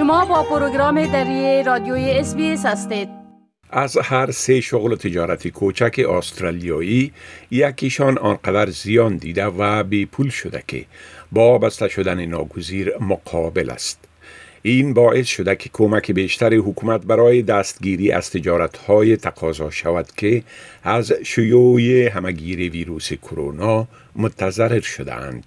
شما با پروگرام دری رادیوی SBS هستید. از هر 3 شغل تجارتی کوچک استرالیایی یکیشان آنقدر زیان دیده و بی پول شده که با بسته شدن ناگزیر مقابل است. این باعث شده که کمک بیشتر حکومت برای دستگیری از تجارت‌های تقاضا شود که از شیوع همه‌گیر ویروس کرونا متضرر شده‌اند.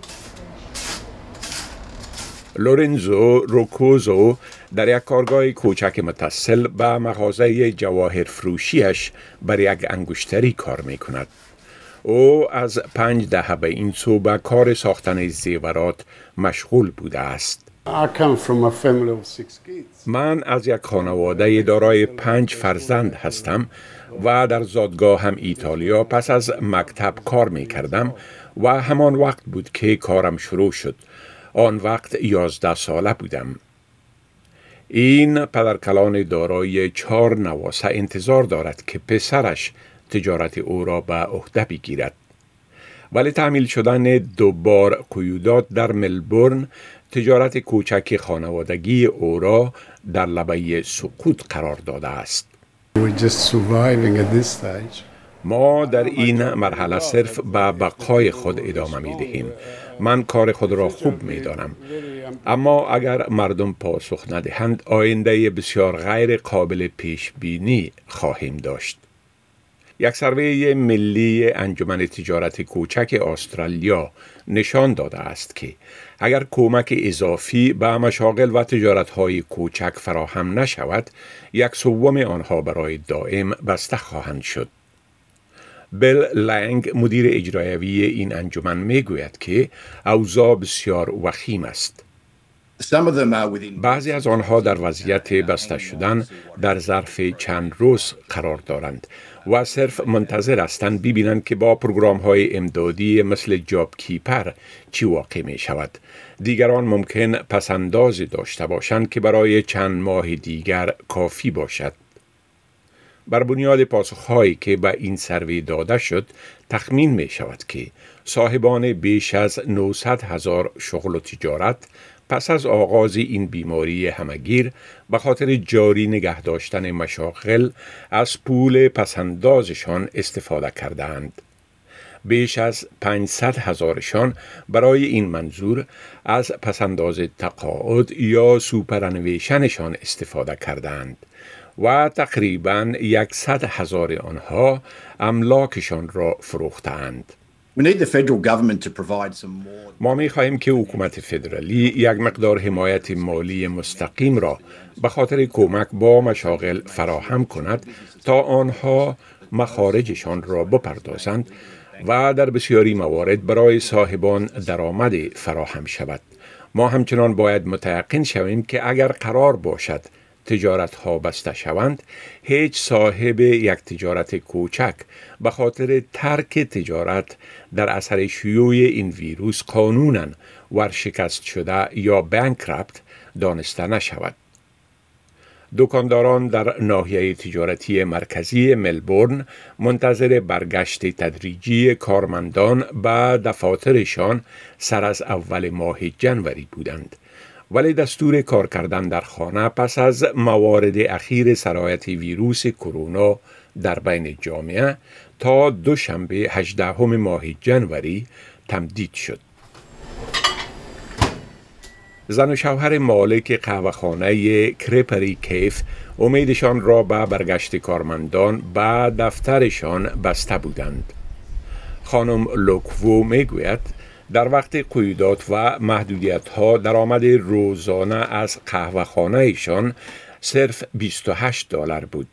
لورنزو روکوزو در یک کارگاه کوچک متصل به مغازه جواهر فروشیش بر یک انگشتری کار می کند. او از 5 دهه به این سو به کار ساختن زیورات مشغول بوده است. من از یک خانواده دارای 5 فرزند هستم و در زادگاه هم ایتالیا پس از مکتب کار می کردم و همان وقت بود که کارم شروع شد. آن وقت 11 ساله بودم. این پدرکلان دارای 4 نواسه انتظار دارد که پسرش تجارت او را به عهده بگیرد. ولی تعمیل شدن 2 بار قیودات در ملبورن تجارت کوچک خانوادگی او را در لبه سقوط قرار داده است. ما در این مرحله صرف به بقای خود ادامه می دهیم. من کار خود را خوب می دانم. اما اگر مردم پاسخ ندهند آینده بسیار غیر قابل پیش بینی خواهیم داشت. یک سروی ملی انجمن تجارت کوچک استرالیا نشان داده است که اگر کمک اضافی به مشاغل و تجارت‌های کوچک فراهم نشود، 1/3 آنها برای دائم بسته خواهند شد. بیل لنگ مدیر اجرایی این انجمن میگوید که اوضاع بسیار وخیم است. بعضی از آنها در وضعیت بسته شدن در ظرف چند روز قرار دارند و صرف منتظر هستند ببینند که با پروگرام‌های امدادی مثل جاب کیپر چی واقع می شود. دیگران ممکن پسندازی داشته باشند که برای چند ماه دیگر کافی باشد. بر بنیاد پاسخهایی که به این سروی داده شد، تخمین می شود که صاحبان بیش از 900,000 شغل و تجارت پس از آغاز این بیماری همه‌گیر به خاطر جاری نگه داشتن مشاغل از پول پسندازشان استفاده کردند. بیش از 500,000شان برای این منظور از پسنداز تقاعد یا سوپرانویشنشان استفاده کردند و تقریباً 100,000 آنها املاکشان را فروختند. ما می خواهیم که حکومت فدرالی یک مقدار حمایت مالی مستقیم را به خاطر کمک با مشاغل فراهم کند تا آنها مخارجشان را بپردازند و در بسیاری موارد برای صاحبان درآمد فراهم شود. ما همچنان باید متيقن شویم که اگر قرار باشد تجارت ها بسته شوند، هیچ صاحب یک تجارت کوچک به خاطر ترک تجارت در اثر شیوع این ویروس قانوناً ورشکست شده یا بانکرپت دانسته نشود. دکانداران در ناحیه تجارتی مرکزی ملبورن منتظر برگشت تدریجی کارمندان به دفاترشان سر از اول ماه ژانویه بودند. ولی دستور کار کردن در خانه پس از موارد اخیر سرایت ویروس کرونا در بین جامعه تا دوشنبه 18 ماه ژانویه تمدید شد. زن و شوهر مالک قهوه‌خانه کریپری کیف امیدشان را به برگشت کارمندان به دفترشان بسته بودند. خانم لوکوو میگوید در وقت قیودات و محدودیت‌ها درآمد روزانه از قهوه‌خانه‌شان صرف $28 بود.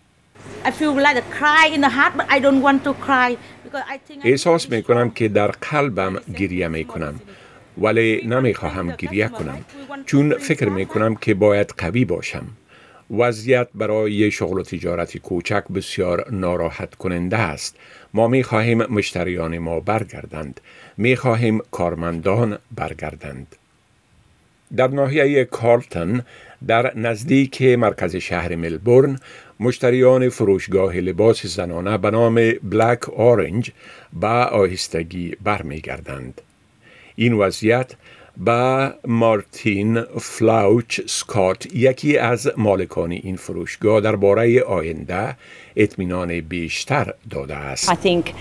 احساس می‌کنم که در قلبم گریه می‌کنم، ولی نمی‌خواهم گریه کنم چون فکر می‌کنم که باید قوی باشم. وضعیت برای شغل و تجارت کوچک بسیار ناراحت کننده است. ما می خواهیم مشتریان ما برگردند. می خواهیم کارمندان برگردند. در ناحیه کارلتون در نزدیک مرکز شهر ملبورن مشتریان فروشگاه لباس زنانه به نام بلک اورنج به آهستگی برمیگردند. این وضعیت با مارتین فلاوچ سکات، یکی از مالکان این فروشگاه، درباره آینده اطمینان بیشتر داده است.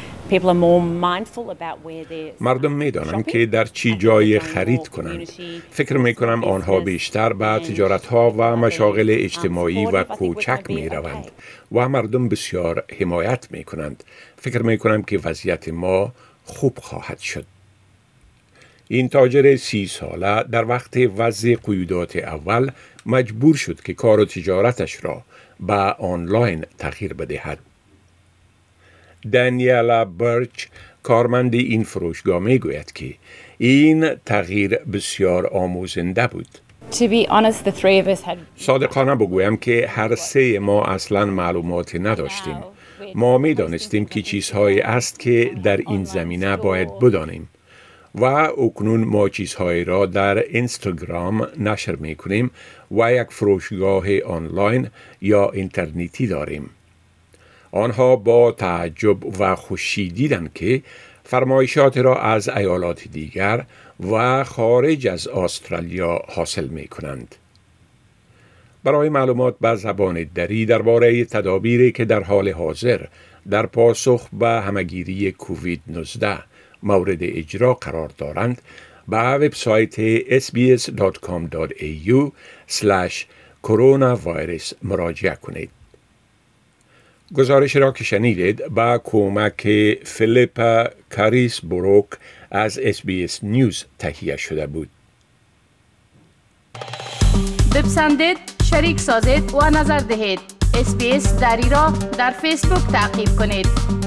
مردم می‌دانند که در چی جای خرید کنند. فکر می‌کنم آنها بیشتر به تجارت‌ها و مشاغل اجتماعی و کوچک می‌روند و مردم بسیار حمایت می‌کنند. فکر می‌کنم که وضعیت ما خوب خواهد شد. این تاجر 30 ساله در وقت وضع قیودات اول مجبور شد که کار و تجارتش را به آنلاین تغییر بدهد. دانیالا برچ، کارمند این فروشگاه، می گوید که این تغییر بسیار آموزنده بود. صادقانه بگویم که هر سه ما اصلا معلوماتی نداشتیم. ما می دانستیم که چیزهایی است که در این زمینه باید بدانیم و اکنون ما چیزهایی را در اینستاگرام نشر می کنیم و یک فروشگاه آنلاین یا اینترنتی داریم. آنها با تعجب و خوشی دیدند که فرمایشات را از ایالات دیگر و خارج از استرالیا حاصل می کنند. برای معلومات به زبان دری درباره تدابیری که در حال حاضر در پاسخ به همهگیری کووید 19 مورد اجرا قرار دارند، به وبسایت sbs.com.au/coronavirus مراجعه کنید. گزارش را که شنیدید با کمک فیلیپ کاریس بروک از SBS نیوز تهیه شده بود. بپسندید، شریک سازید و نظر دهید. SBS دری را در فیسبوک تعقیب کنید.